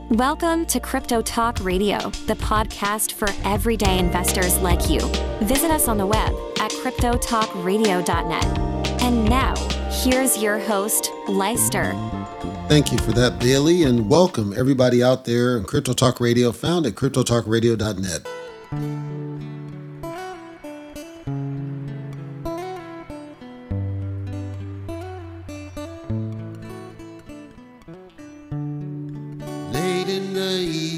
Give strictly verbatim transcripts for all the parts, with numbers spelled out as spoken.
Welcome to Crypto Talk Radio, the podcast for everyday investors like you. Visit us on the web at crypto talk radio dot net. And now, here's your host, Leister. Thank you for that, Bailey, and welcome everybody out there in Crypto Talk Radio, found at crypto talk radio dot net. Late in the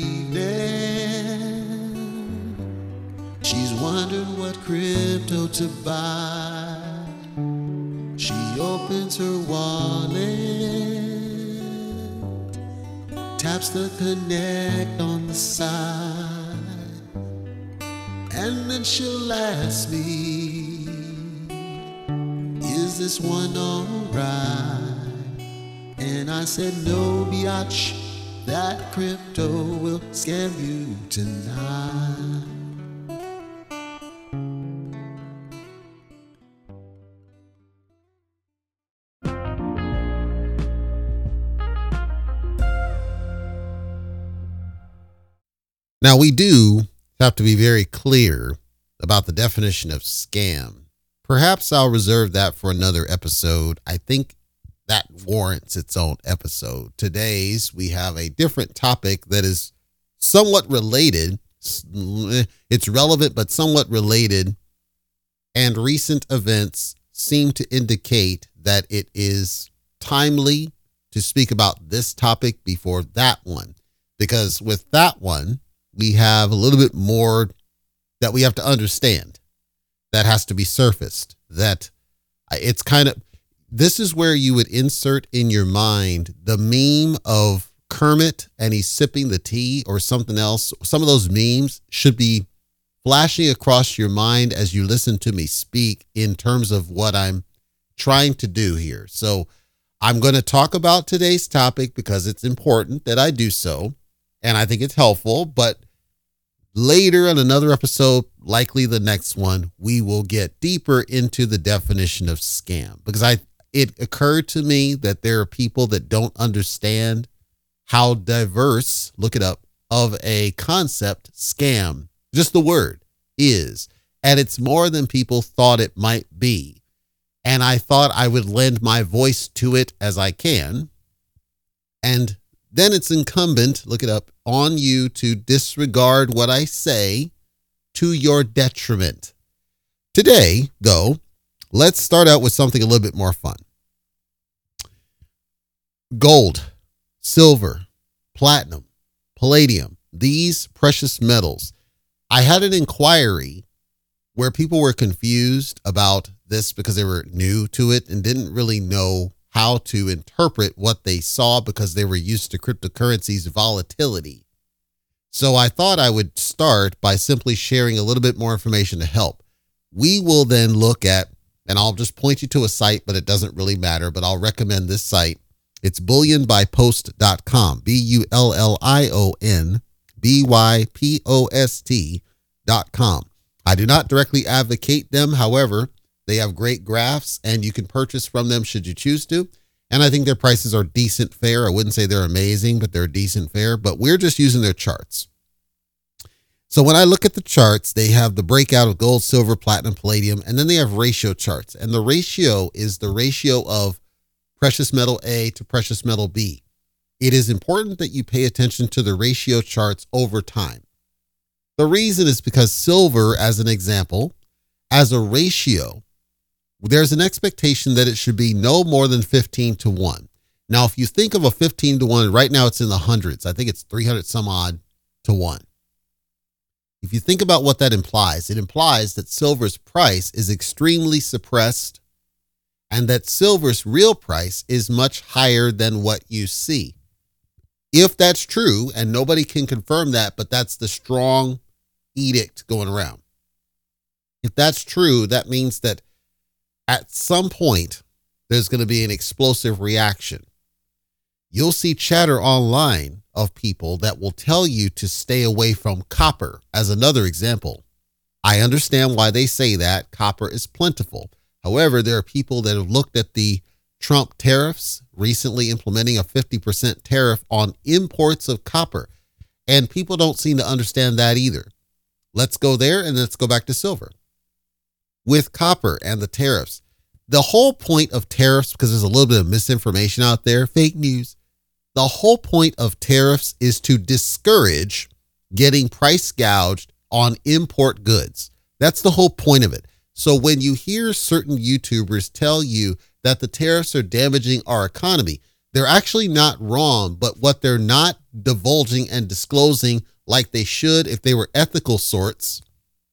evening, she's wondering what crypto to buy. She opens her wallet, taps the connect on the side, and then she'll ask me, is this one alright? And I said, no, biatch, that crypto will scam you tonight. Now, we do have to be very clear about the definition of scam. Perhaps I'll reserve that for another episode. I think that warrants its own episode. Today's, we have a different topic that is somewhat related. It's relevant, but somewhat related. And recent events seem to indicate that it is timely to speak about this topic before that one. Because with that one, we have a little bit more that we have to understand that has to be surfaced. That it's kind of, this is where you would insert in your mind the meme of Kermit and he's sipping the tea or something else. Some of those memes should be flashing across your mind as you listen to me speak in terms of what I'm trying to do here. So I'm going to talk about today's topic because it's important that I do so. And I think it's helpful, but later in another episode, likely the next one, we will get deeper into the definition of scam, because I, it occurred to me that there are people that don't understand how diverse, look it up, of a concept scam, just the word, is. And it's more than people thought it might be. And I thought I would lend my voice to it as I can. And then it's incumbent, look it up, on you to disregard what I say to your detriment. Today, though, let's start out with something a little bit more fun. Gold, silver, platinum, palladium, these precious metals. I had an inquiry where people were confused about this because they were new to it and didn't really know how to interpret what they saw because they were used to cryptocurrency's volatility. So I thought I would start by simply sharing a little bit more information to help. We will then look at, and I'll just point you to a site, but it doesn't really matter, but I'll recommend this site. It's bullion by post dot com, B U L L I O N B Y P O S T dot com. I do not directly advocate them. However, they have great graphs and you can purchase from them should you choose to. And I think their prices are decent fare. I wouldn't say they're amazing, but they're decent fare, but we're just using their charts. So when I look at the charts, they have the breakout of gold, silver, platinum, palladium, and then they have ratio charts. And the ratio is the ratio of precious metal A to precious metal B. It is important that you pay attention to the ratio charts over time. The reason is because silver, as an example, as a ratio, there's an expectation that it should be no more than fifteen to one. Now, if you think of a fifteen to one, right now it's in the hundreds. I think it's three hundred some odd to one. If you think about what that implies, it implies that silver's price is extremely suppressed and that silver's real price is much higher than what you see. If that's true, and nobody can confirm that, but that's the strong edict going around. If that's true, that means that at some point, there's going to be an explosive reaction. You'll see chatter online of people that will tell you to stay away from copper as another example. I understand why they say that. Copper is plentiful. However, there are people that have looked at the Trump tariffs, recently implementing a fifty percent tariff on imports of copper. And people don't seem to understand that either. Let's go there and let's go back to silver. With copper and the tariffs, the whole point of tariffs, because there's a little bit of misinformation out there, fake news, the whole point of tariffs is to discourage getting price gouged on import goods. That's the whole point of it. So when you hear certain YouTubers tell you that the tariffs are damaging our economy, they're actually not wrong, but what they're not divulging and disclosing like they should if they were ethical sorts.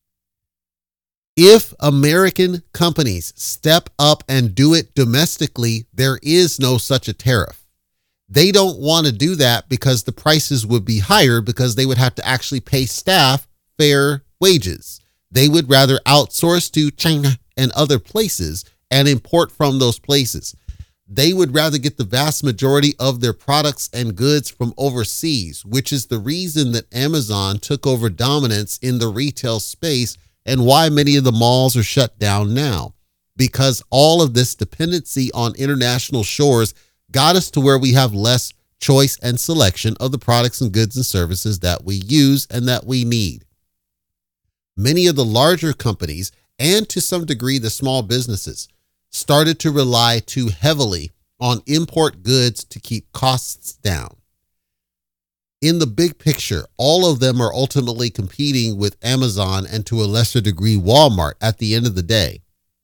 If American companies step up and do it domestically, there is no such a tariff. They don't want to do that because the prices would be higher because they would have to actually pay staff fair wages. They would rather outsource to China and other places and import from those places. They would rather get the vast majority of their products and goods from overseas, which is the reason that Amazon took over dominance in the retail space and why many of the malls are shut down now. Because all of this dependency on international shores got us to where we have less choice and selection of the products and goods and services that we use and that we need. Many of the larger companies, and to some degree the small businesses, started to rely too heavily on import goods to keep costs down. In the big picture, all of them are ultimately competing with Amazon and to a lesser degree Walmart at the end of the day.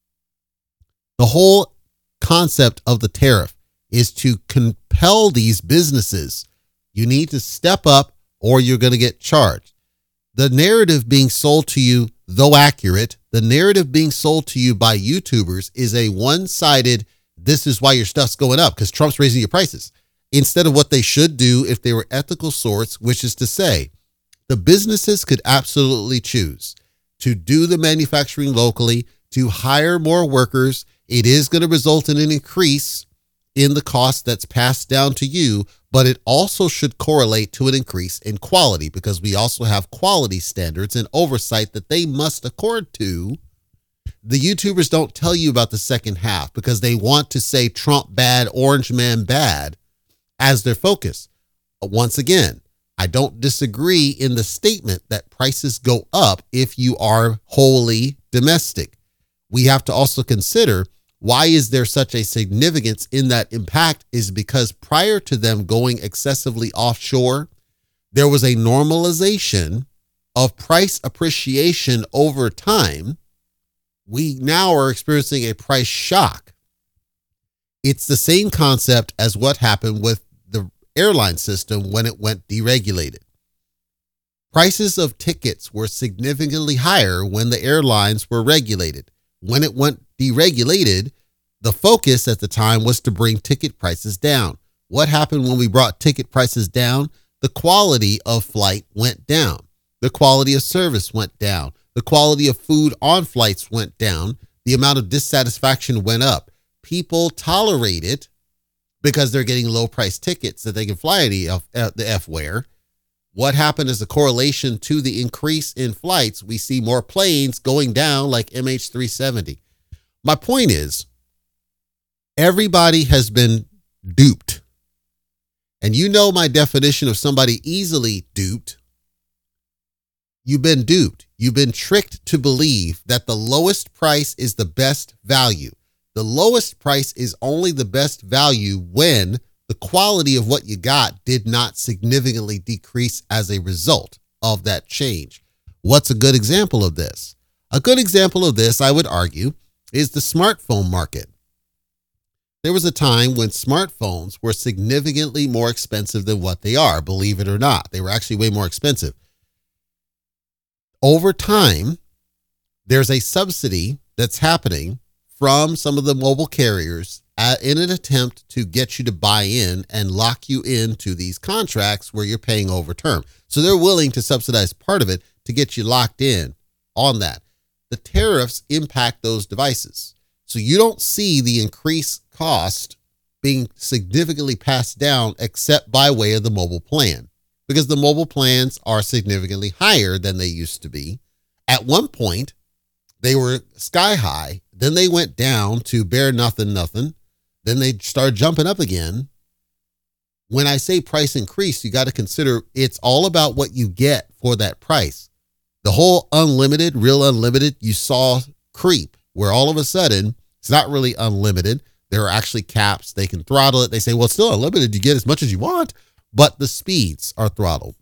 The whole concept of the tariff is to compel these businesses. You need to step up or you're going to get charged. The narrative being sold to you, though accurate, the narrative being sold to you by YouTubers is a one-sided, this is why your stuff's going up because Trump's raising your prices, instead of what they should do if they were ethical sorts, which is to say, the businesses could absolutely choose to do the manufacturing locally, to hire more workers. It is going to result in an increase in the cost that's passed down to you, but it also should correlate to an increase in quality because we also have quality standards and oversight that they must accord to. The YouTubers don't tell you about the second half because they want to say Trump bad, Orange Man bad as their focus. Once again, I don't disagree in the statement that prices go up if you are wholly domestic. We have to also consider why is there such a significance in that impact is because prior to them going excessively offshore, there was a normalization of price appreciation over time. We now are experiencing a price shock. It's the same concept as what happened with the airline system when it went deregulated. Prices of tickets were significantly higher when the airlines were regulated. When it went deregulated, the focus at the time was to bring ticket prices down. What happened when we brought ticket prices down? The quality of flight went down. The quality of service went down. The quality of food on flights went down. The amount of dissatisfaction went up. People tolerate it because they're getting low price tickets that they can fly the F, uh, the F where. What happened is a correlation to the increase in flights. We see more planes going down like M H three seventy. My point is, everybody has been duped. And you know my definition of somebody easily duped. You've been duped. You've been tricked to believe that the lowest price is the best value. The lowest price is only the best value when the quality of what you got did not significantly decrease as a result of that change. What's a good example of this? A good example of this, I would argue, is the smartphone market. There was a time when smartphones were significantly more expensive than what they are, believe it or not. They were actually way more expensive. Over time, there's a subsidy that's happening from some of the mobile carriers uh, in an attempt to get you to buy in and lock you into these contracts where you're paying over term. So they're willing to subsidize part of it to get you locked in on that. The tariffs impact those devices. So you don't see the increased cost being significantly passed down except by way of the mobile plan, because the mobile plans are significantly higher than they used to be. At one point, they were sky high. Then they went down to bare nothing, nothing. Then they started jumping up again. When I say price increase, you got to consider it's all about what you get for that price. The whole unlimited, real unlimited, you saw creep, where all of a sudden it's not really unlimited. There are actually caps. They can throttle it. They say, well, it's still unlimited. You get as much as you want, but the speeds are throttled.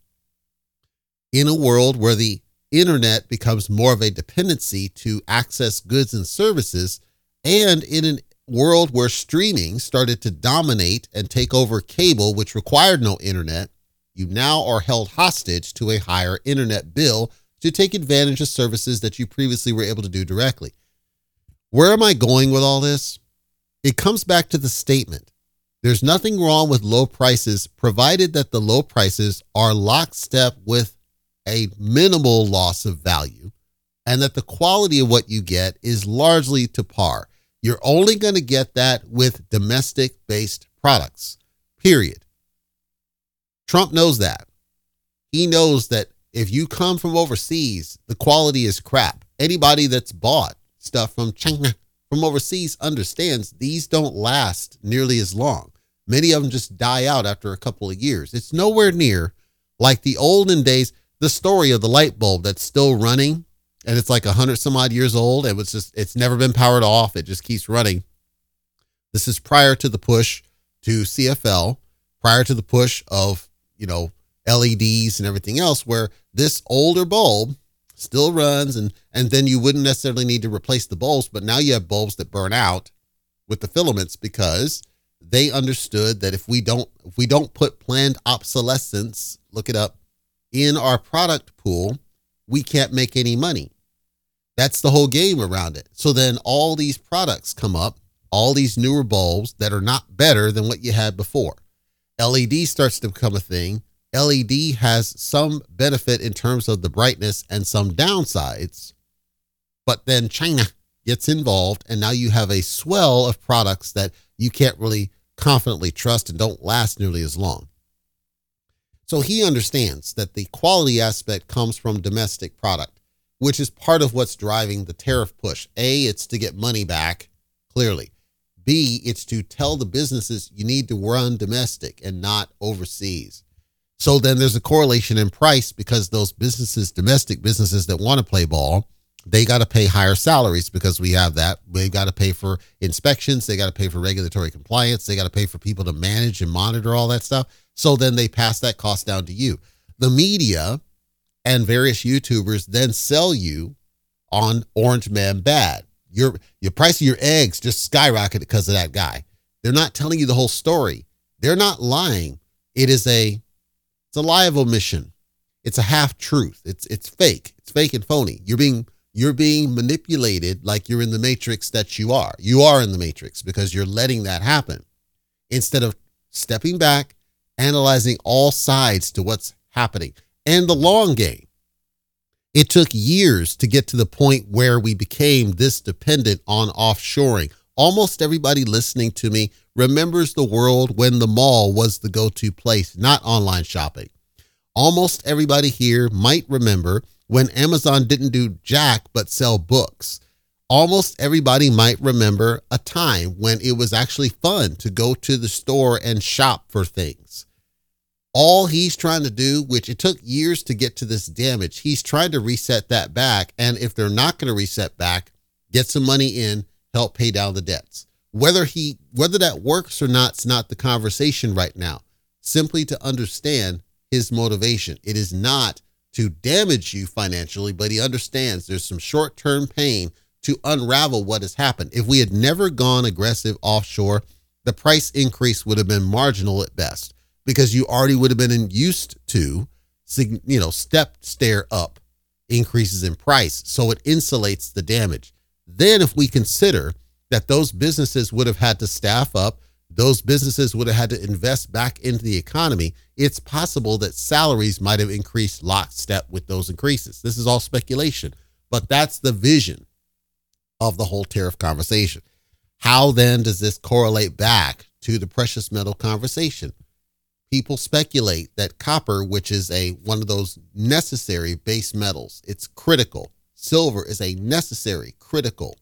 In a world where the internet becomes more of a dependency to access goods and services, and in a world where streaming started to dominate and take over cable, which required no internet, you now are held hostage to a higher internet bill to take advantage of services that you previously were able to do directly. Where am I going with all this? It comes back to the statement. There's nothing wrong with low prices, provided that the low prices are lockstep with a minimal loss of value and that the quality of what you get is largely to par. You're only going to get that with domestic-based products, period. Trump knows that. He knows that if you come from overseas, the quality is crap. Anybody that's bought stuff from China, from overseas, understands these don't last nearly as long. Many of them just die out after a couple of years. It's nowhere near like the olden days, the story of the light bulb that's still running, and it's like a hundred some odd years old. It was just, it's never been powered off. It just keeps running. This is prior to the push to C F L, prior to the push of, you know, L E Ds and everything else, where this older bulb still runs, and, and then you wouldn't necessarily need to replace the bulbs, but now you have bulbs that burn out with the filaments because they understood that if we don't, if we don't put planned obsolescence, look it up, in our product pool, we can't make any money. That's the whole game around it. So then all these products come up, all these newer bulbs that are not better than what you had before. L E D starts to become a thing. L E D has some benefit in terms of the brightness and some downsides, but then China gets involved, and now you have a swell of products that you can't really confidently trust and don't last nearly as long. So he understands that the quality aspect comes from domestic product, which is part of what's driving the tariff push. A, it's to get money back, clearly. B, it's to tell the businesses you need to run domestic and not overseas. So then there's a correlation in price because those businesses, domestic businesses that want to play ball, they got to pay higher salaries because we have that. They've got to pay for inspections. They got to pay for regulatory compliance. They got to pay for people to manage and monitor all that stuff. So then they pass that cost down to you. The media and various YouTubers then sell you on Orange Man Bad. Your, your price of your eggs just skyrocketed because of that guy. They're not telling you the whole story. They're not lying. It is a, it's a lie of omission. It's a half truth. It's, it's fake. It's fake and phony. You're being, you're being manipulated like you're in the matrix that you are. You are in the matrix because you're letting that happen instead of stepping back, analyzing all sides to what's happening and the long game. It took years to get to the point where we became this dependent on offshoring. Almost everybody listening to me remembers the world when the mall was the go-to place, not online shopping. Almost everybody here might remember when Amazon didn't do jack but sell books. Almost everybody might remember a time when it was actually fun to go to the store and shop for things. All he's trying to do, which it took years to get to this damage, he's trying to reset that back. And if they're not going to reset back, get some money in, help pay down the debts. Whether he, whether that works or not, it's not the conversation right now. Simply to understand his motivation. It is not to damage you financially, but he understands there's some short-term pain to unravel what has happened. If we had never gone aggressive offshore, the price increase would have been marginal at best, because you already would have been used to, you know, step stair up increases in price. So it insulates the damage. Then if we consider that those businesses would have had to staff up, those businesses would have had to invest back into the economy, it's possible that salaries might have increased lockstep with those increases. This is all speculation, but that's the vision of the whole tariff conversation. How then does this correlate back to the precious metal conversation? People speculate that copper, which is a one of those necessary base metals, it's critical. Silver is a necessary, critical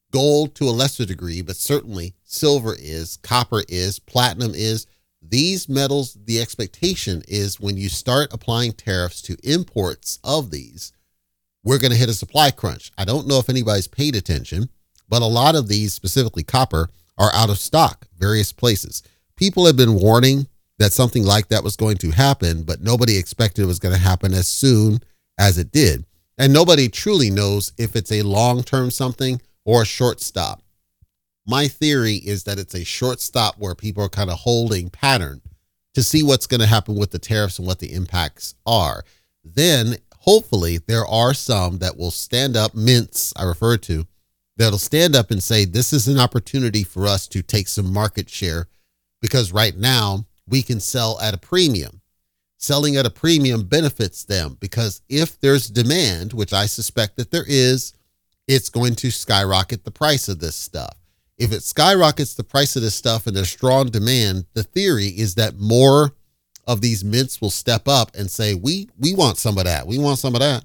Gold to a lesser degree, but certainly silver is, copper is, platinum is. These metals, the expectation is when you start applying tariffs to imports of these, we're going to hit a supply crunch. I don't know if anybody's paid attention, but a lot of these, specifically copper, are out of stock, various places. People have been warning that something like that was going to happen, but nobody expected it was going to happen as soon as it did. And nobody truly knows if it's a long-term something or a short stop. My theory is that it's a short stop where people are kind of holding pattern to see what's going to happen with the tariffs and what the impacts are. Then hopefully there are some that will stand up, mints I refer to, that'll stand up and say, this is an opportunity for us to take some market share because right now we can sell at a premium. Selling at a premium benefits them because if there's demand, which I suspect that there is, it's going to skyrocket the price of this stuff. If it skyrockets the price of this stuff and there's strong demand, the theory is that more of these mints will step up and say, we, we want some of that. We want some of that.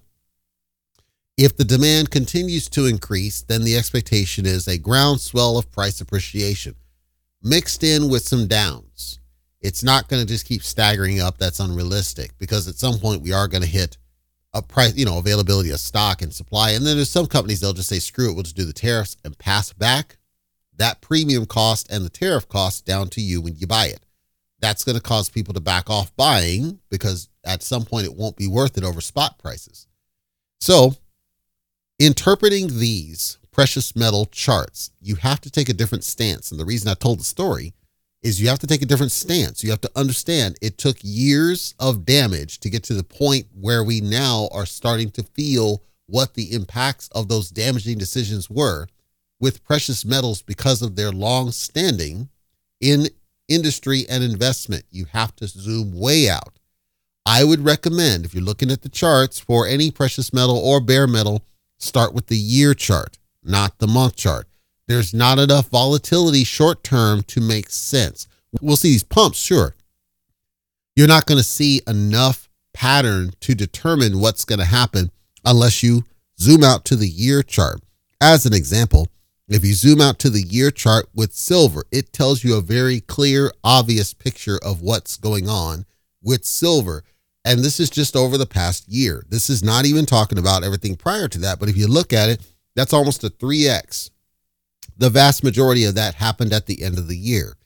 If the demand continues to increase, then the expectation is a groundswell of price appreciation mixed in with some downs. It's not going to just keep staggering up. That's unrealistic because at some point we are going to hit a price, you know, availability of stock and supply. And then there's some companies, they'll just say, screw it, we'll just do the tariffs and pass back that premium cost and the tariff cost down to you when you buy it. That's going to cause people to back off buying because at some point it won't be worth it over spot prices. So interpreting these precious metal charts, you have to take a different stance. And the reason I told the story is you have to take a different stance. You have to understand it took years of damage to get to the point where we now are starting to feel what the impacts of those damaging decisions were with precious metals because of their long standing in industry and investment. You have to zoom way out. I would recommend, if you're looking at the charts for any precious metal or bare metal, start with the year chart, not the month chart. There's not enough volatility short term to make sense. We'll see these pumps, sure. You're not going to see enough pattern to determine what's going to happen unless you zoom out to the year chart. As an example, if you zoom out to the year chart with silver, it tells you a very clear, obvious picture of what's going on with silver. And this is just over the past year. This is not even talking about everything prior to that. But if you look at it, that's almost a three X. The vast majority of that happened at the end of the year.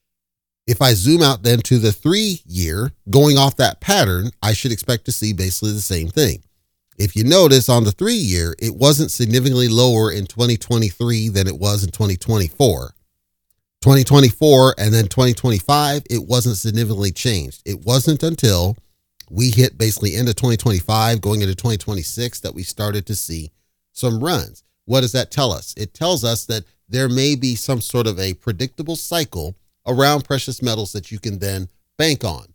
If I zoom out then to the three year, going off that pattern, I should expect to see basically the same thing. If you notice on the three year, it wasn't significantly lower in twenty twenty-three than it was in twenty twenty-four. twenty twenty-four and then twenty twenty-five, it wasn't significantly changed. It wasn't until we hit basically end of twenty twenty-five, going into twenty twenty-six, that we started to see some runs. What does that tell us? It tells us that there may be some sort of a predictable cycle around precious metals that you can then bank on.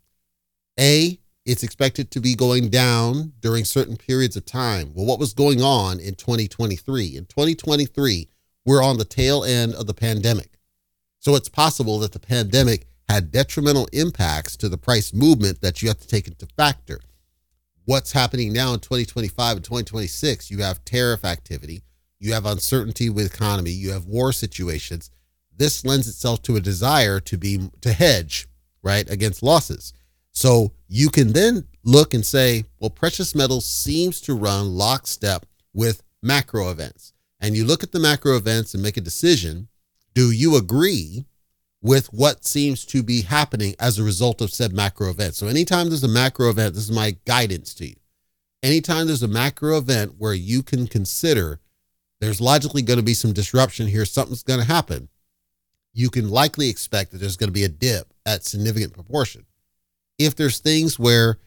A, it's expected to be going down during certain periods of time. Well, what was going on in twenty twenty-three? In twenty twenty-three, we're on the tail end of the pandemic. So it's possible that the pandemic had detrimental impacts to the price movement that you have to take into factor. What's happening now in twenty twenty-five and twenty twenty-six, you have tariff activity, you have uncertainty with economy, you have war situations. This lends itself to a desire to be to hedge, right, against losses. So you can then look and say, well, precious metals seems to run lockstep with macro events. And you look at the macro events and make a decision. Do you agree with what seems to be happening as a result of said macro event? So anytime there's a macro event, this is my guidance to you. Anytime there's a macro event where you can consider there's logically going to be some disruption here, something's going to happen, you can likely expect that there's going to be a dip at significant proportion. If there's things where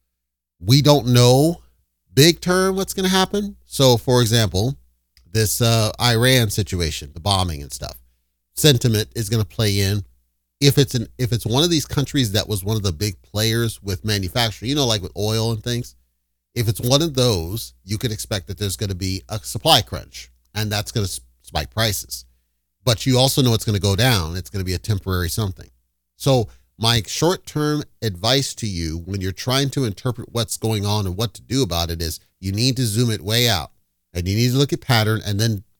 we don't know big term what's going to happen, so for example, this uh, Iran situation, the bombing and stuff, sentiment is going to play in. If it's an if it's one of these countries that was one of the big players with manufacturing, you know, like with oil and things, if it's one of those, you could expect that there's going to be a supply crunch, and that's going to spike prices. But you also know it's going to go down. It's going to be a temporary something. So my short-term advice to you when you're trying to interpret what's going on and what to do about it is you need to zoom it way out, and you need to look at pattern and then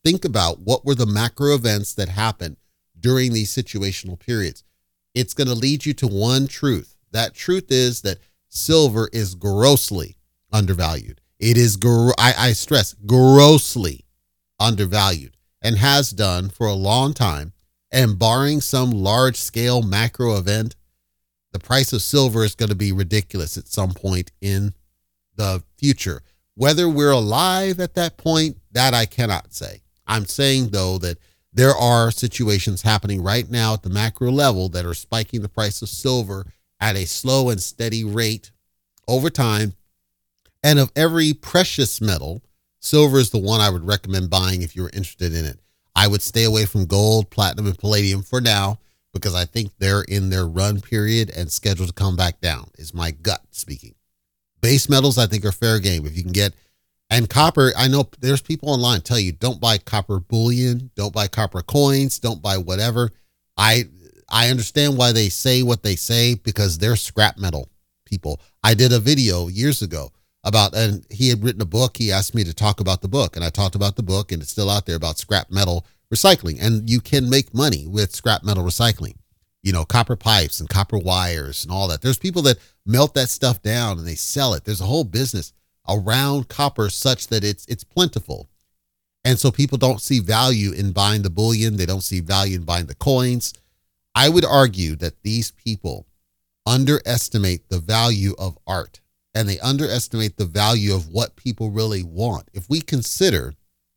think about what were the macro events that happened during these situational periods. It's going to lead you to one truth. That truth is that silver is grossly undervalued. It is, gro- I, I stress, grossly undervalued, and has done for a long time. And barring some large scale macro event, the price of silver is going to be ridiculous at some point in the future. Whether we're alive at that point, that I cannot say. I'm saying, though, that there are situations happening right now at the macro level that are spiking the price of silver at a slow and steady rate over time. And of every precious metal, silver is the one I would recommend buying if you're interested in it. I would stay away from gold, platinum, and palladium for now, because I think they're in their run period and scheduled to come back down, is my gut speaking. Base metals, I think, are fair game. If you can get, and copper, I know there's people online tell you, don't buy copper bullion, don't buy copper coins, don't buy whatever. I I understand why they say what they say, because they're scrap metal people. I did a video years ago about, and he had written a book. He asked me to talk about the book, and I talked about the book, and it's still out there, about scrap metal recycling. And you can make money with scrap metal recycling, you know, copper pipes and copper wires and all that. There's people that melt that stuff down and they sell it. There's a whole business around copper such that it's, it's plentiful. And so people don't see value in buying the bullion. They don't see value in buying the coins. I would argue that these people underestimate the value of art, and they underestimate the value of what people really want. If we consider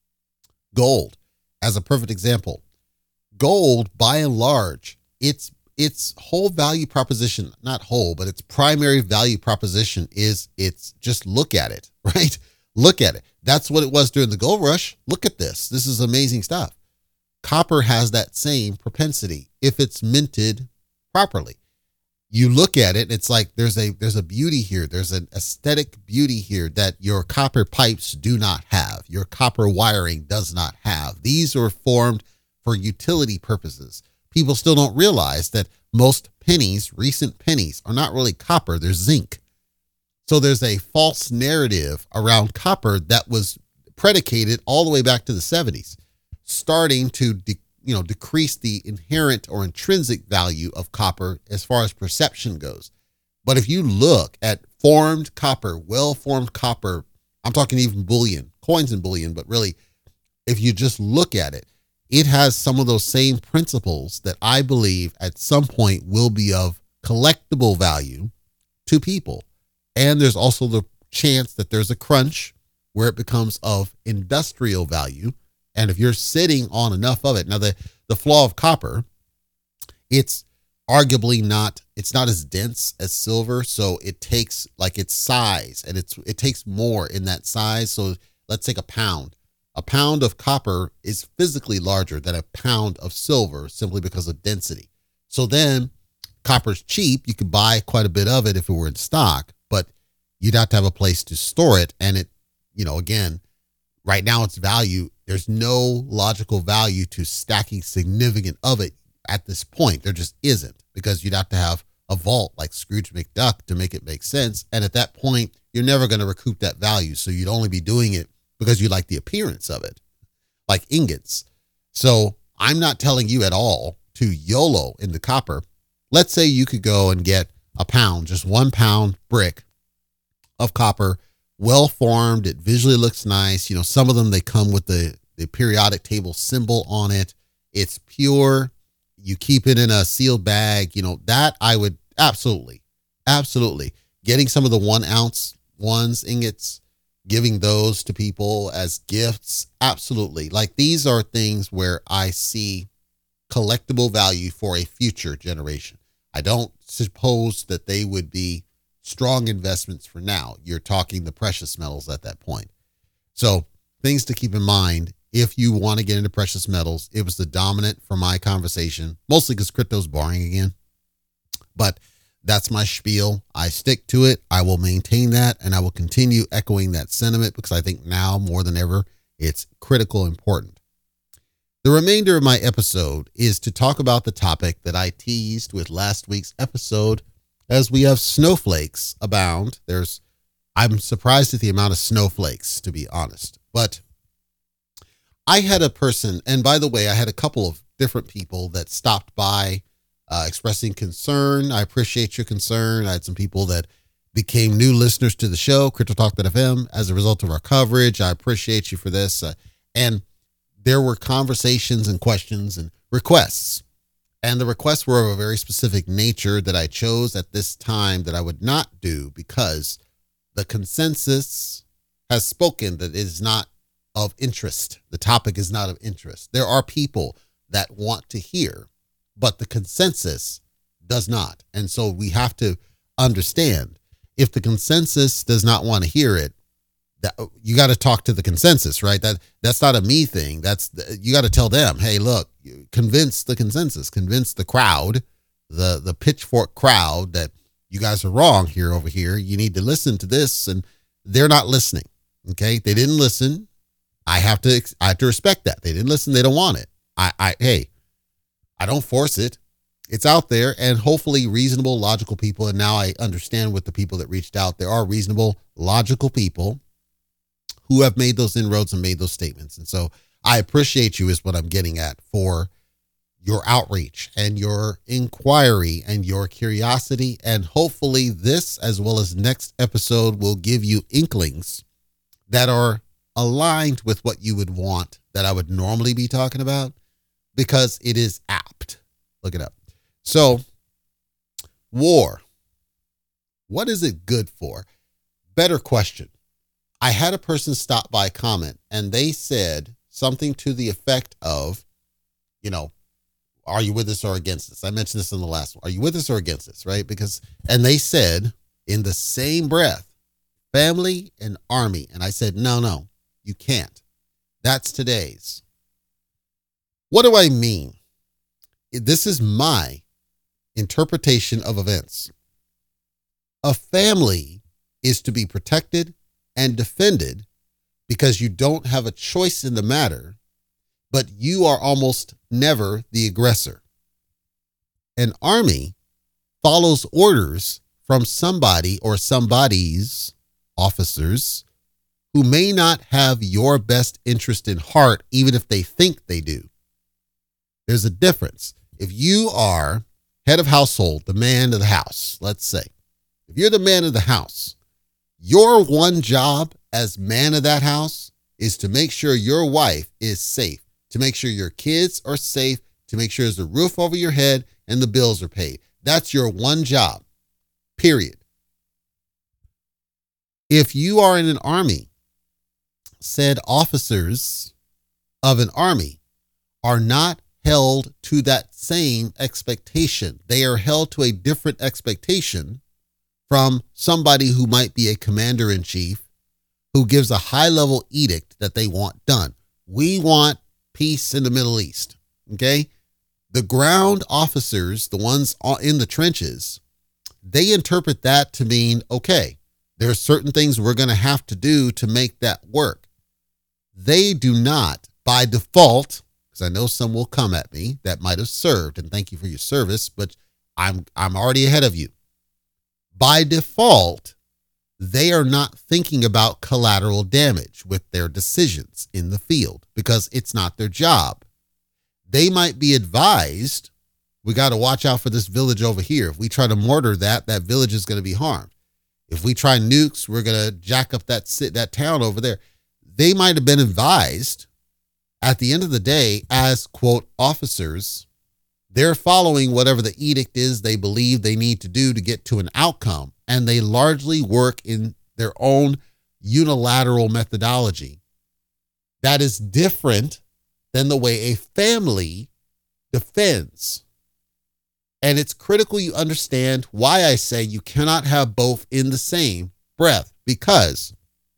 gold as a perfect example, gold, by and large, its its whole value proposition, not whole, but its primary value proposition is it's just look at it, right? Look at it. That's what it was during the gold rush. Look at this. This is amazing stuff. Copper has that same propensity if it's minted properly. You look at it, it's like there's a there's a beauty here. There's an aesthetic beauty here that your copper pipes do not have. Your copper wiring does not have. These are formed for utility purposes. People still don't realize that most pennies, recent pennies, are not really copper. They're zinc. So there's a false narrative around copper that was predicated all the way back to the seventies, starting to de- you know, decrease the inherent or intrinsic value of copper as far as perception goes. But if you look at formed copper, well-formed copper, I'm talking even bullion, coins and bullion, but really, if you just look at it, it has some of those same principles that I believe at some point will be of collectible value to people. And there's also the chance that there's a crunch where it becomes of industrial value. And if you're sitting on enough of it, now the, the flaw of copper, it's arguably not, it's not as dense as silver. So it takes like its size, and it's, it takes more in that size. So let's take a pound. A pound of copper is physically larger than a pound of silver simply because of density. So then copper's cheap. You could buy quite a bit of it if it were in stock, but you'd have to have a place to store it. And it, you know, again, right now its value, there's no logical value to stacking significant of it at this point. There just isn't, because you'd have to have a vault like Scrooge McDuck to make it make sense. And at that point, you're never going to recoup that value. So you'd only be doing it because you like the appearance of it, like ingots. So I'm not telling you at all to YOLO into copper. Let's say you could go and get a pound, just one pound brick of copper, well-formed. It visually looks nice. You know, some of them, they come with the, the periodic table symbol on it. It's pure. You keep it in a sealed bag. You know, that I would absolutely, absolutely. Getting some of the one ounce ones, ingots, giving those to people as gifts. Absolutely. Like, these are things where I see collectible value for a future generation. I don't suppose that they would be strong investments for now. You're talking the precious metals at that point. So things to keep in mind if you want to get into precious metals. It was the dominant for my conversation, mostly because crypto's boring again. But that's my spiel. I stick to it. I will maintain that, and I will continue echoing that sentiment, because I think now more than ever, it's critical important. The remainder of my episode is to talk about the topic that I teased with last week's episode. As we have snowflakes abound, there's, I'm surprised at the amount of snowflakes, to be honest, but I had a person, and by the way, I had a couple of different people that stopped by uh, expressing concern. I appreciate your concern. I had some people that became new listeners to the show, Crypto Talk dot F M, as a result of our coverage. I appreciate you for this. Uh, and there were conversations and questions and requests. And the requests were of a very specific nature that I chose at this time that I would not do because the consensus has spoken that it is not of interest. The topic is not of interest. There are people that want to hear, but the consensus does not. And so we have to understand, if the consensus does not want to hear it, that you got to talk to the consensus, right? That that's not a me thing. That's, you got to tell them, hey, look, convince the consensus, convince the crowd, the the pitchfork crowd, that you guys are wrong here over here. You need to listen to this, and they're not listening. Okay, they didn't listen. I have to I have to respect that. They didn't listen. They don't want it. I I hey, I don't force it. It's out there, and hopefully reasonable, logical people. And now I understand with the people that reached out, there are reasonable, logical people who have made those inroads and made those statements. And so I appreciate you, is what I'm getting at, for your outreach and your inquiry and your curiosity. And hopefully this, as well as next episode, will give you inklings that are aligned with what you would want that I would normally be talking about, because it is apt. Look it up. So, war. What is it good for? Better question. I had a person stop by comment, and they said something to the effect of, you know, are you with us or against us? I mentioned this in the last one. Are you with us or against us? Right? Because, and they said in the same breath, family and army. And I said, no, no, you can't. That's today's. What do I mean? This is my interpretation of events. A family is to be protected and defended because you don't have a choice in the matter, but you are almost never the aggressor. An army follows orders from somebody or somebody's officers who may not have your best interest in heart, even if they think they do. There's a difference. If you are head of household, the man of the house, let's say, if you're the man of the house, your one job as man of that house is to make sure your wife is safe, to make sure your kids are safe, to make sure there's a roof over your head and the bills are paid. That's your one job, period. If you are in an army, said officers of an army are not held to that same expectation. They are held to a different expectation from somebody who might be a commander-in-chief who gives a high-level edict that they want done. We want peace in the Middle East, okay? The ground officers, the ones in the trenches, they interpret that to mean, okay, there are certain things we're going to have to do to make that work. They do not, by default, because I know some will come at me that might have served, and thank you for your service, but I'm I'm already ahead of you. By default, they are not thinking about collateral damage with their decisions in the field because it's not their job. They might be advised, we got to watch out for this village over here. If we try to mortar that, that village is going to be harmed. If we try nukes, we're going to jack up that that town over there. They might have been advised. At the end of the day, as, quote, officers, they're following whatever the edict is they believe they need to do to get to an outcome, and they largely work in their own unilateral methodology. That is different than the way a family defends. And it's critical you understand why I say you cannot have both in the same breath, because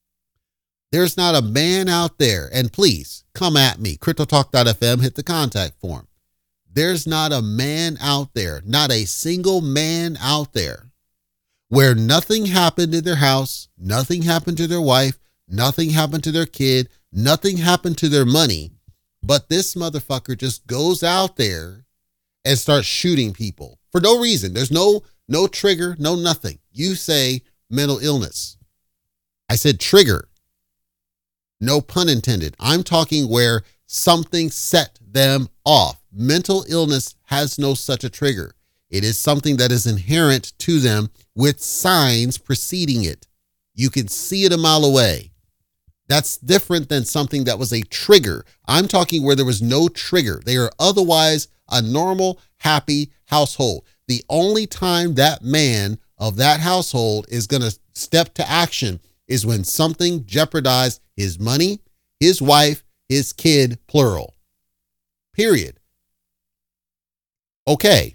there's not a man out there, and please come at me, Crypto Talk dot F M, hit the contact form. There's not a man out there, not a single man out there, where nothing happened in their house, nothing happened to their wife, nothing happened to their kid, nothing happened to their money, but this motherfucker just goes out there and starts shooting people for no reason. There's no no trigger, no nothing. You say mental illness. I said trigger. No pun intended. I'm talking where Something set them off. Mental illness has no such a trigger. It is something that is inherent to them with signs preceding it. You can see it a mile away. That's different than something that was a trigger. I'm talking where there was no trigger. They are otherwise a normal, happy household. The only time that man of that household is going to step to action is when something jeopardized his money, his wife, his kid, plural. Period. Okay.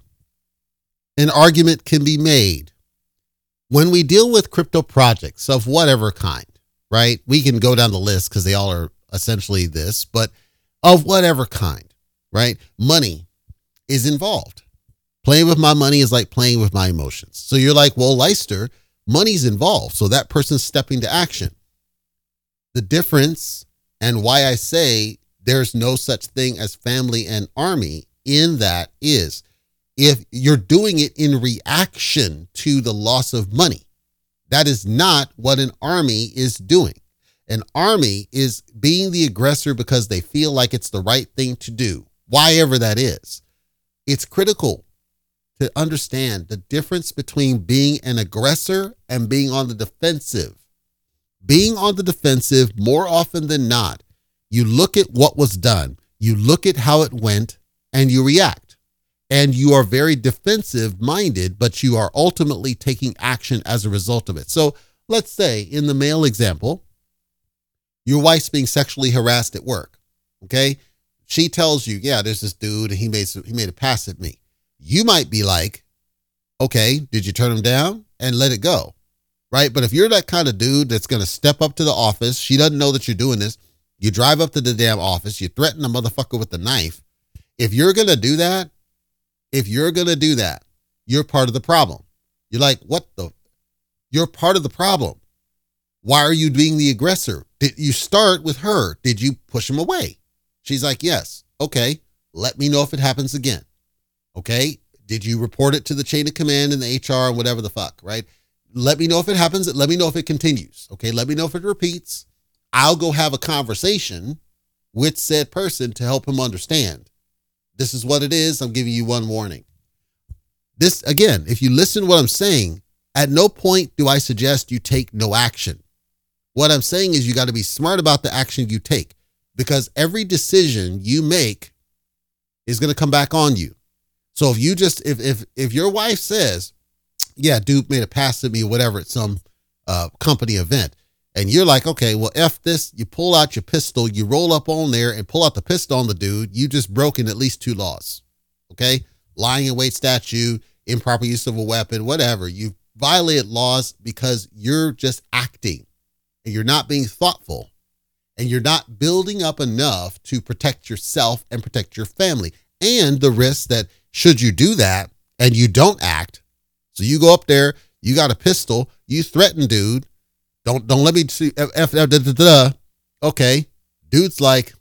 An argument can be made. When we deal with crypto projects of whatever kind, right? We can go down the list because they all are essentially this, but of whatever kind, right? Money is involved. Playing with my money is like playing with my emotions. So you're like, well, Leister, money's involved. So that person's stepping to action. The difference and why I say there's no such thing as family and army in that is if you're doing it in reaction to the loss of money, that is not what an army is doing. An army is being the aggressor because they feel like it's the right thing to do, why ever that is. It's critical to understand the difference between being an aggressor and being on the defensive. Being on the defensive, more often than not, you look at what was done, you look at how it went, and you react. And you are very defensive minded, but you are ultimately taking action as a result of it. So let's say in the male example, your wife's being sexually harassed at work. Okay. She tells you, yeah, there's this dude and he made, he made a pass at me. You might be like, okay, did you turn him down and let it go? Right. But if you're that kind of dude that's going to step up to the office, she doesn't know that you're doing this. You drive up to the damn office, you threaten a motherfucker with a knife. If you're going to do that, If you're going to do that, you're part of the problem. You're like, what the? You're part of the problem. Why are you being the aggressor? Did you start with her? Did you push him away? She's like, yes. Okay. Let me know if it happens again. Okay. Did you report it to the chain of command and the H R and whatever the fuck, right? Let me know if it happens. Let me know if it continues. Okay. Let me know if it repeats. I'll go have a conversation with said person to help him understand. This is what it is. I'm giving you one warning. This, again, if you listen to what I'm saying, at no point do I suggest you take no action. What I'm saying is you got to be smart about the action you take because every decision you make is going to come back on you. So if you just, if, if, if your wife says, yeah, dude made a pass at me or whatever at some uh, company event, and you're like, okay, well, F this, you pull out your pistol, you roll up on there and pull out the pistol on the dude, you just broken at least two laws, okay? Lying in wait statute, improper use of a weapon, whatever. You violated laws because you're just acting and you're not being thoughtful and you're not building up enough to protect yourself and protect your family and the risk that should you do that and you don't act, so you go up there, you got a pistol, you threaten dude, Don't don't let me see. F, F, da, da, da, da. Okay. Dude's like,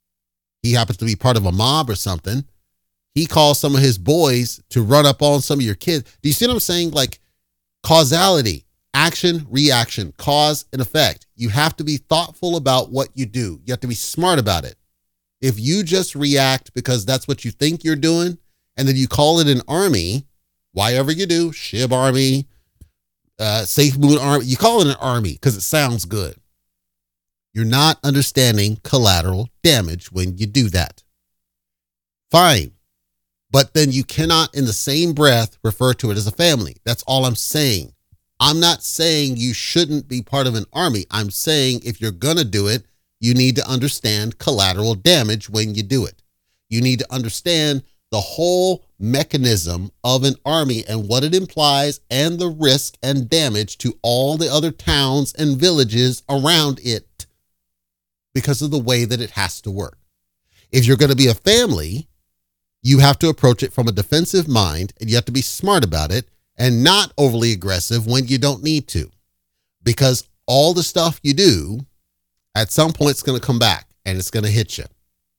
he happens to be part of a mob or something. He calls some of his boys to run up on some of your kids. Do you see what I'm saying? Like causality, action, reaction, cause and effect. You have to be thoughtful about what you do. You have to be smart about it. If you just react because that's what you think you're doing, and then you call it an army, why ever you do, SHIB army, Uh, Safe Moon Army. You call it an army because it sounds good. You're not understanding collateral damage when you do that. Fine. But then you cannot in the same breath refer to it as a family. That's all I'm saying. I'm not saying you shouldn't be part of an army. I'm saying if you're going to do it, you need to understand collateral damage when you do it. You need to understand the whole mechanism of an army and what it implies and the risk and damage to all the other towns and villages around it because of the way that it has to work. If you're going to be a family, you have to approach it from a defensive mind and you have to be smart about it and not overly aggressive when you don't need to, because all the stuff you do at some point it's going to come back and it's going to hit you.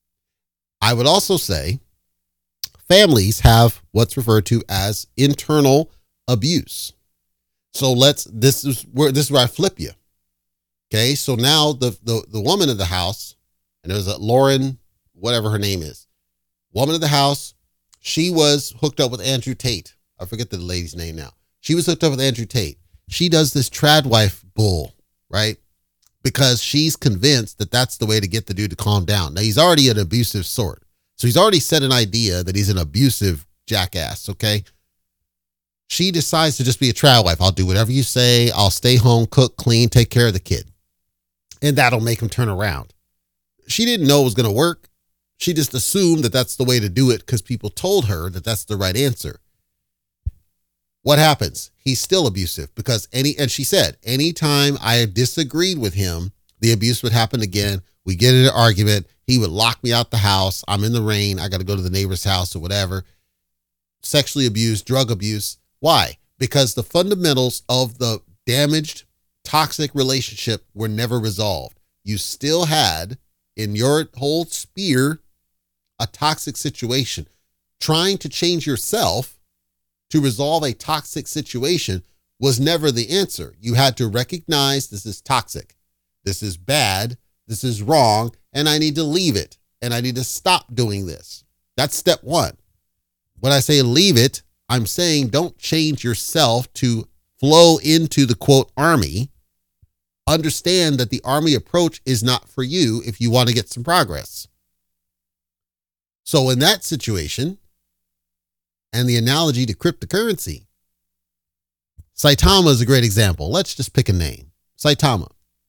I would also say families have what's referred to as internal abuse. So let's, this is where, this is where I flip you. Okay. So now the, the, the woman of the house, and it was a Lauren, whatever her name is, woman of the house. She was hooked up with Andrew Tate. I forget the lady's name now. She was hooked up with Andrew Tate. She does this trad wife bull, right? Because she's convinced that that's the way to get the dude to calm down. Now, he's already an abusive sort. So he's already set an idea that he's an abusive jackass, okay? She decides to just be a trad wife. I'll do whatever you say. I'll stay home, cook, clean, take care of the kid. And that'll make him turn around. She didn't know it was going to work. She just assumed that that's the way to do it because people told her that that's the right answer. What happens? He's still abusive because any, and she said, anytime I disagreed with him, the abuse would happen again. We get in an argument. He would lock me out the house. I'm in the rain. I got to go to the neighbor's house or whatever. Sexually abused, drug abuse. Why? Because the fundamentals of the damaged, toxic relationship were never resolved. You still had in your whole sphere a toxic situation. Trying to change yourself to resolve a toxic situation was never the answer. You had to recognize this is toxic. This is bad. This is wrong. And I need to leave it. And I need to stop doing this. That's step one. When I say leave it, I'm saying don't change yourself to flow into the quote army. Understand that the army approach is not for you if you want to get some progress. So in that situation, and the analogy to cryptocurrency, Saitama is a great example. Let's just pick a name. Saitama.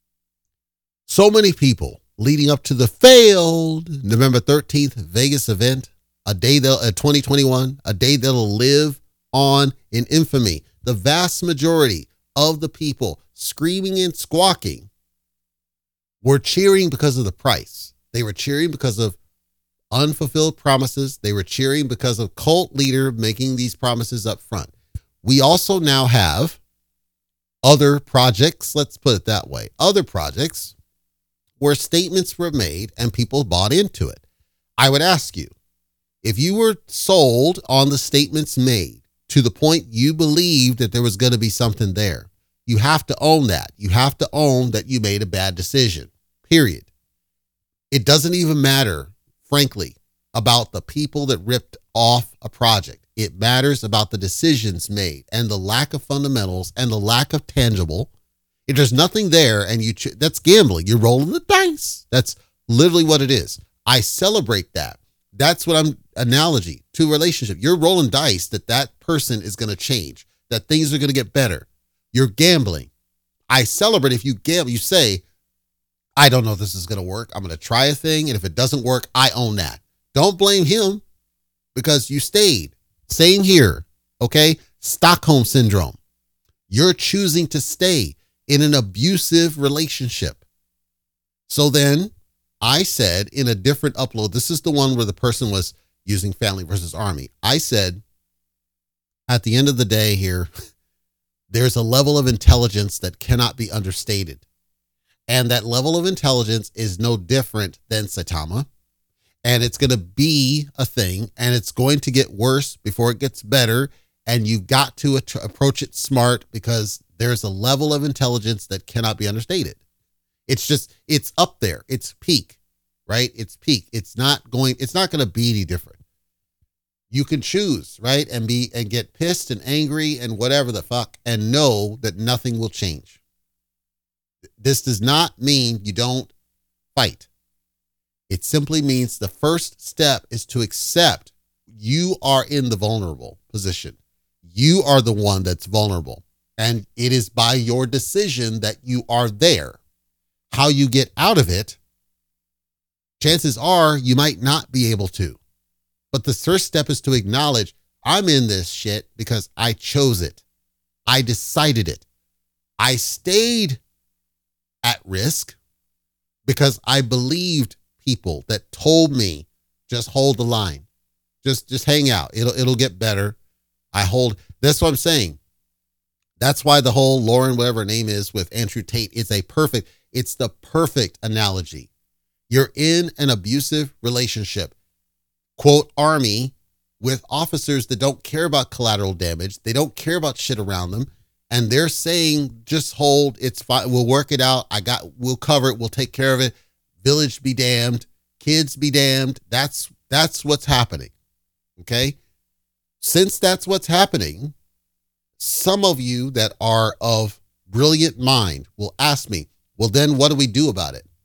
So many people leading up to the failed November thirteenth Vegas event, a day that uh, twenty twenty-one, a day that'll live on in infamy. The vast majority of the people screaming and squawking were cheering because of the price. They were cheering because of unfulfilled promises. They were cheering because of cult leader making these promises up front. We also now have other projects, let's put it that way, other projects where statements were made and people bought into it. I would ask you, if you were sold on the statements made to the point you believed that there was going to be something there, you have to own that. You have to own that you made a bad decision, period. It doesn't even matter, frankly, about the people that ripped off a project. It matters about the decisions made and the lack of fundamentals and the lack of tangible. If there's nothing there and you, ch- that's gambling. You're rolling the dice. That's literally what it is. I celebrate that. That's what I'm analogy to a relationship. You're rolling dice that that person is going to change, that things are going to get better. You're gambling. I celebrate if you gamble, you say, I don't know if this is going to work. I'm going to try a thing. And if it doesn't work, I own that. Don't blame him because you stayed. Same here. Okay. Stockholm syndrome. You're choosing to stay in an abusive relationship. So then I said in a different upload, this is the one where the person was using family versus army. I said, at the end of the day here, there's a level of intelligence that cannot be understated. And that level of intelligence is no different than Saitama. And it's going to be a thing, and it's going to get worse before it gets better. And you've got to at- approach it smart because there's a level of intelligence that cannot be understated. It's just, it's up there. It's peak, right? It's peak. It's not going, it's not going to be any different. You can choose, right? And be, and get pissed and angry and whatever the fuck, and know that nothing will change. This does not mean you don't fight. It simply means the first step is to accept you are in the vulnerable position. You are the one that's vulnerable. And it is by your decision that you are there. How you get out of it, chances are you might not be able to. But the first step is to acknowledge I'm in this shit because I chose it. I decided it. I stayed at risk because I believed people that told me, just hold the line. Just, just hang out. It'll, it'll get better. I hold, that's what I'm saying. That's why the whole Lauren, whatever her name is, with Andrew Tate, it's a perfect, it's the perfect analogy. You're in an abusive relationship, quote, army, with officers that don't care about collateral damage. They don't care about shit around them. And they're saying, just hold, it's fine. We'll work it out. I got, we'll cover it. We'll take care of it. Village be damned. kids be damned. That's that's what's happening. Okay? Since that's what's happening, some of you that are of brilliant mind will ask me, well, then what do we do about it?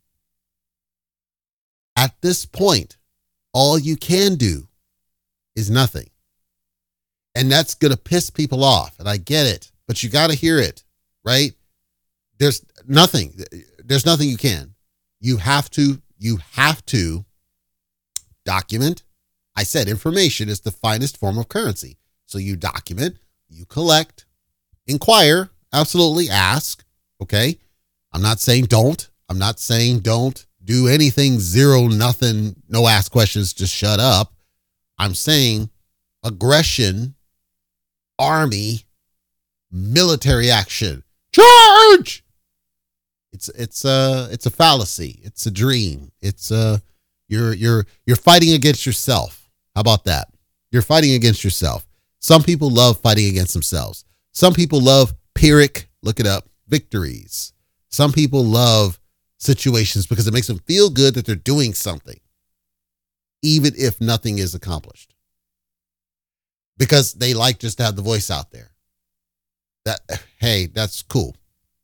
At this point, all you can do is nothing. And that's going to piss people off. And I get it, but you got to hear it, right? There's nothing. There's nothing you can. You have to, you have to document. I said information is the finest form of currency. So you document, you collect, inquire, absolutely ask. Okay. I'm not saying don't. I'm not saying don't do anything, zero, nothing, no ask questions, just shut up. I'm saying aggression, army, military action, charge. It's it's a it's a fallacy. It's a dream. It's a you're you're you're fighting against yourself. How about that? You're fighting against yourself. Some people love fighting against themselves. Some people love Pyrrhic, look it up, victories. Some people love situations because it makes them feel good that they're doing something, even if nothing is accomplished. Because they like just to have the voice out there. That, hey, that's cool.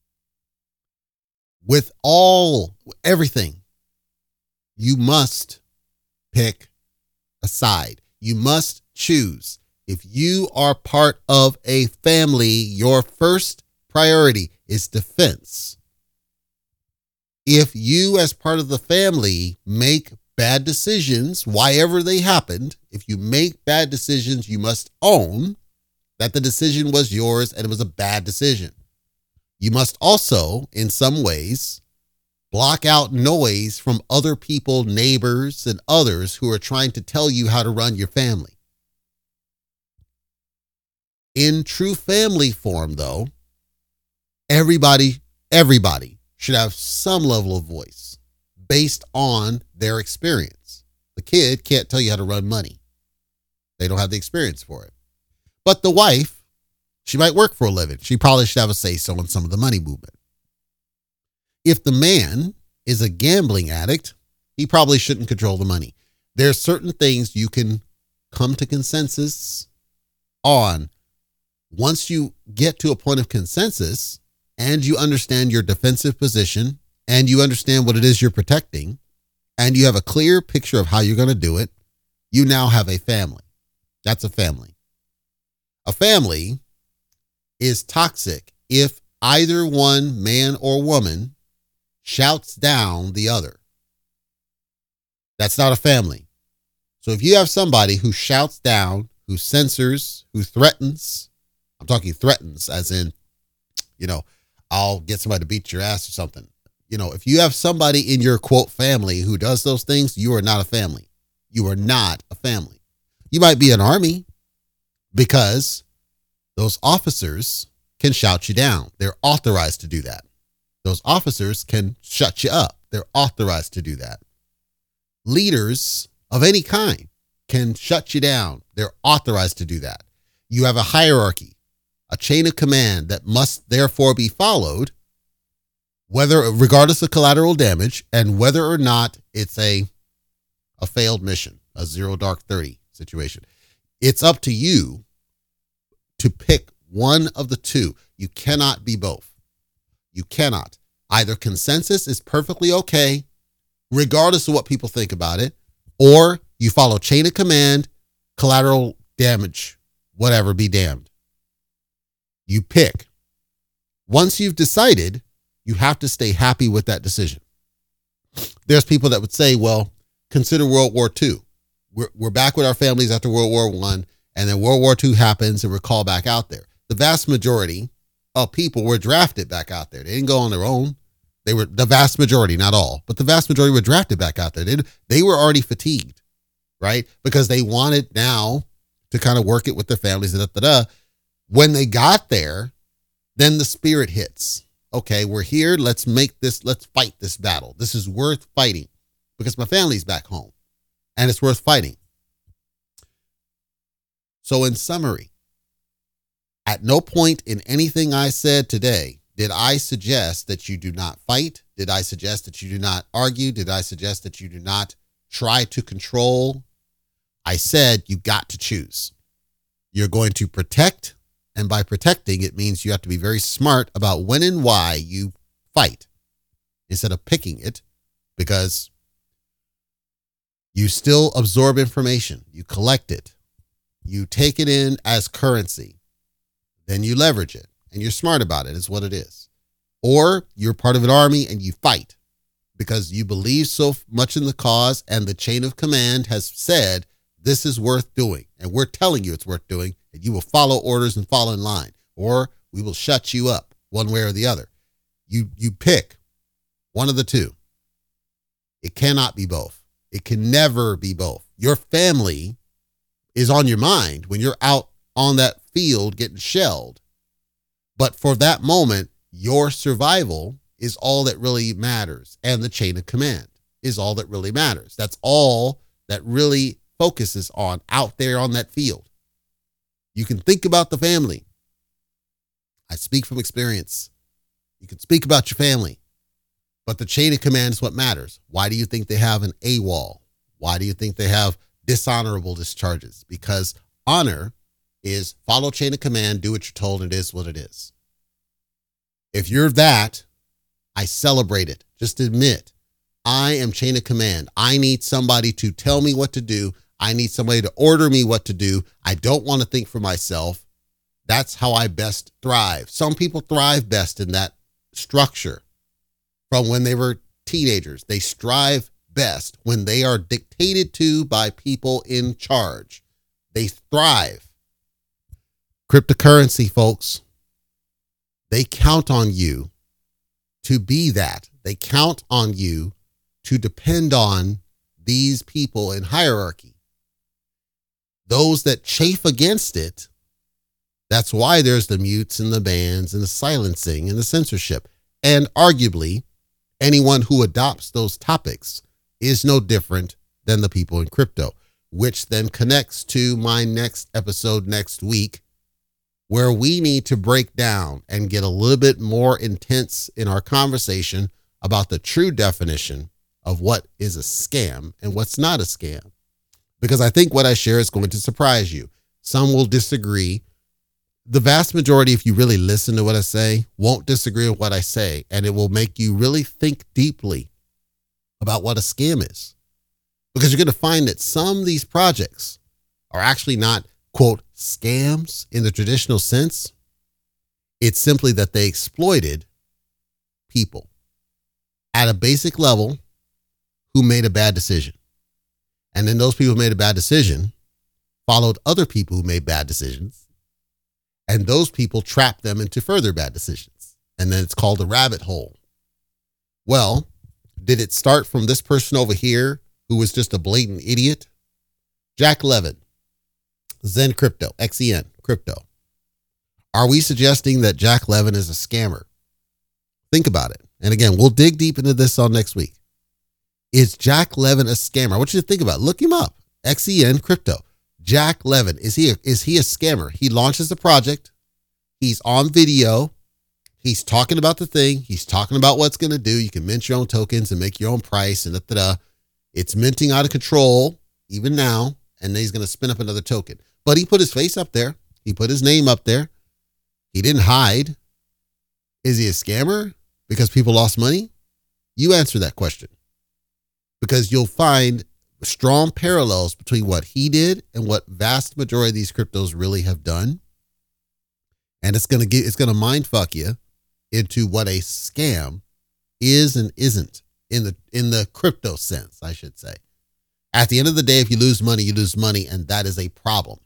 With all, everything, you must pick a side. You must choose. If you are part of a family, your first priority is defense. If you, as part of the family, make bad decisions, whyever they happened, if you make bad decisions, you must own that the decision was yours and it was a bad decision. You must also, in some ways, block out noise from other people, neighbors, and others who are trying to tell you how to run your family. In true family form, though, everybody, everybody should have some level of voice based on their experience. The kid can't tell you how to run money. They don't have the experience for it. But the wife, she might work for a living. She probably should have a say-so in some of the money movement. If the man is a gambling addict, he probably shouldn't control the money. There are certain things you can come to consensus on. Once you get to a point of consensus and you understand your defensive position and you understand what it is you're protecting and you have a clear picture of how you're going to do it, you now have a family. That's a family. A family is toxic if either one, man or woman, shouts down the other. That's not a family. So if you have somebody who shouts down, who censors, who threatens, I'm talking threatens as in, you know, I'll get somebody to beat your ass or something. You know, if you have somebody in your quote family who does those things, you are not a family. You are not a family. You might be an army because those officers can shout you down. They're authorized to do that. Those officers can shut you up. They're authorized to do that. Leaders of any kind can shut you down. They're authorized to do that. You have a hierarchy, a chain of command that must therefore be followed, whether regardless of collateral damage and whether or not it's a, a failed mission, a zero dark thirty situation. It's up to you to pick one of the two. You cannot be both. You cannot. Either consensus is perfectly okay, regardless of what people think about it, or you follow chain of command, collateral damage, whatever, be damned. You pick. Once you've decided, you have to stay happy with that decision. There's people that would say, well, consider World War Two. We're, we're back with our families after World War One, and then World War Two happens and we're called back out there. The vast majority of people were drafted back out there. They didn't go on their own. They were the vast majority, not all, but the vast majority were drafted back out there. They, they were already fatigued, right? Because they wanted now to kind of work it with their families. Da, da, da. When they got there, then the spirit hits. Okay, we're here. Let's make this, let's fight this battle. This is worth fighting because my family's back home and it's worth fighting. So in summary, at no point in anything I said today did I suggest that you do not fight. Did I suggest that you do not argue? Did I suggest that you do not try to control, I said you got to choose. You're going to protect, and by protecting, it means you have to be very smart about when and why you fight instead of picking it, because you still absorb information, you collect it, you take it in as currency, then you leverage it, and you're smart about it, is what it is. Or you're part of an army and you fight because you believe so much in the cause, and the chain of command has said this is worth doing, and we're telling you it's worth doing, and you will follow orders and fall in line, or we will shut you up one way or the other. You you pick one of the two. It cannot be both. It can never be both. Your family is on your mind when you're out on that field getting shelled. But for that moment, your survival is all that really matters. And the chain of command is all that really matters. That's all that really focuses on out there on that field. You can think about the family. I speak from experience. You can speak about your family, but the chain of command is what matters. Why do you think they have an AWOL? Why do you think they have dishonorable discharges? Because honor is follow chain of command, do what you're told, it is what it is. If you're that, I celebrate it. Just admit, I am chain of command. I need somebody to tell me what to do. I need somebody to order me what to do. I don't want to think for myself. That's how I best thrive. Some people thrive best in that structure from when they were teenagers. They strive best when they are dictated to by people in charge. They thrive. Cryptocurrency, folks, they count on you to be that. They count on you to depend on these people in hierarchy. Those that chafe against it, that's why there's the mutes and the bans and the silencing and the censorship. And arguably, anyone who adopts those topics is no different than the people in crypto, which then connects to my next episode next week, where we need to break down and get a little bit more intense in our conversation about the true definition of what is a scam and what's not a scam. Because I think what I share is going to surprise you. Some will disagree. The vast majority, if you really listen to what I say, won't disagree with what I say, and it will make you really think deeply about what a scam is. Because you're going to find that some of these projects are actually not, quote, scams in the traditional sense. It's simply that they exploited people at a basic level who made a bad decision. And then those people who made a bad decision followed other people who made bad decisions. And those people trapped them into further bad decisions. And then it's called a rabbit hole. Well, did it start from this person over here who was just a blatant idiot? Jack Levin, Zen Crypto, X E N Crypto. Are we suggesting that Jack Levin is a scammer? Think about it. And again, we'll dig deep into this on next week. Is Jack Levin a scammer? I want you to think about it. Look him up. X E N Crypto. Jack Levin. Is he a, is he a scammer? He launches the project. He's on video. He's talking about the thing. He's talking about what it's going to do. You can mint your own tokens and make your own price and da, da, da. It's minting out of control even now. And then he's going to spin up another token. But he put his face up there. He put his name up there. He didn't hide. Is he a scammer because people lost money? You answer that question. Because you'll find strong parallels between what he did and what vast majority of these cryptos really have done. And it's going to get, it's going to mind fuck you into what a scam is and isn't in the, in the crypto sense, I should say. At the end of the day, if you lose money, you lose money, and that is a problem.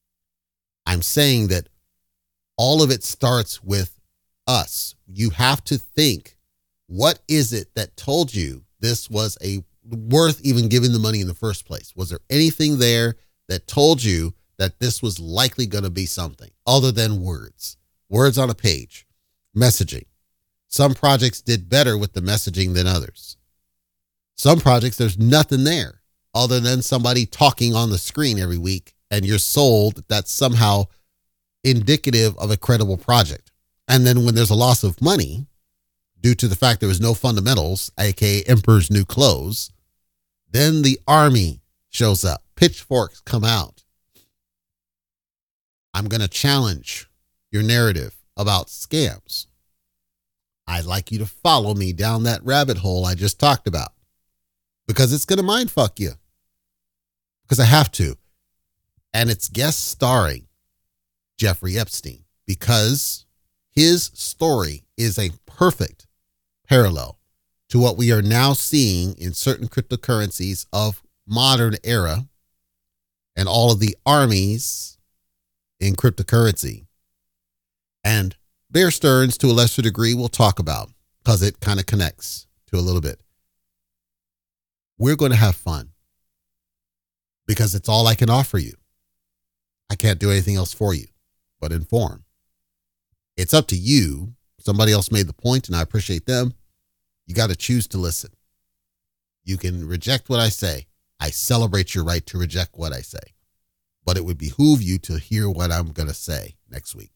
I'm saying that all of it starts with us. You have to think, what is it that told you this was a worth even giving the money in the first place? Was there anything there that told you that this was likely going to be something other than words? Words on a page, messaging. Some projects did better with the messaging than others. Some projects, there's nothing there other than somebody talking on the screen every week, and you're sold that that's somehow indicative of a credible project. And then when there's a loss of money due to the fact there was no fundamentals, aka Emperor's New Clothes, Then the army shows up. Pitchforks come out. I'm going to challenge your narrative about scams. I'd like you to follow me down that rabbit hole I just talked about, because it's going to mind fuck you. Because I have to. And it's guest starring Jeffrey Epstein, because his story is a perfect parallel to what we are now seeing in certain cryptocurrencies of modern era and all of the armies in cryptocurrency. And Bear Stearns, to a lesser degree, we'll talk about, because it kind of connects to a little bit. We're going to have fun, because it's all I can offer you. I can't do anything else for you but inform. It's up to you. Somebody else made the point, and I appreciate them. You got to choose to listen. You can reject what I say. I celebrate your right to reject what I say. But it would behoove you to hear what I'm going to say next week.